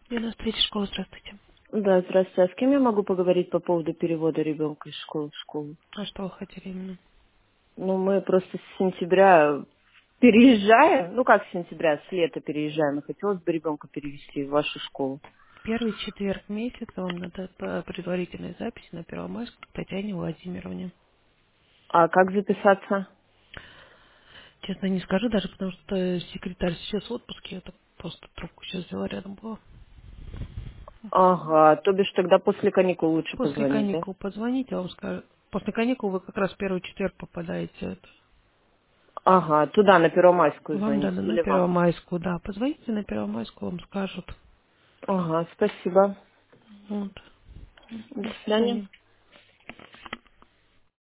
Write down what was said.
Я третьей школы, здравствуйте. Да, здравствуйте. А с кем я могу поговорить по поводу перевода ребенка из школы в школу? А что вы хотели именно? Ну, мы просто с сентября переезжаем. Ну, как с сентября, с лета переезжаем. И хотелось бы ребенка перевести в вашу школу. Первый четверг месяца вам надо по предварительной записи на Первомайск к Татьяне Владимировне. А как записаться? Честно, не скажу даже, потому что секретарь сейчас в отпуске. Я так просто трубку сейчас взяла, рядом была. Ага, то бишь тогда после каникул лучше После позвонить, да? каникул позвоните, я вам скажу. После каникул вы как раз в первый четверг попадаете. Ага, туда, на Первомайскую Вам звонить надо на или вам? Первомайскую, да. Позвоните на Первомайскую, вам скажут. Ага, спасибо. Вот. До До свидания. свидания.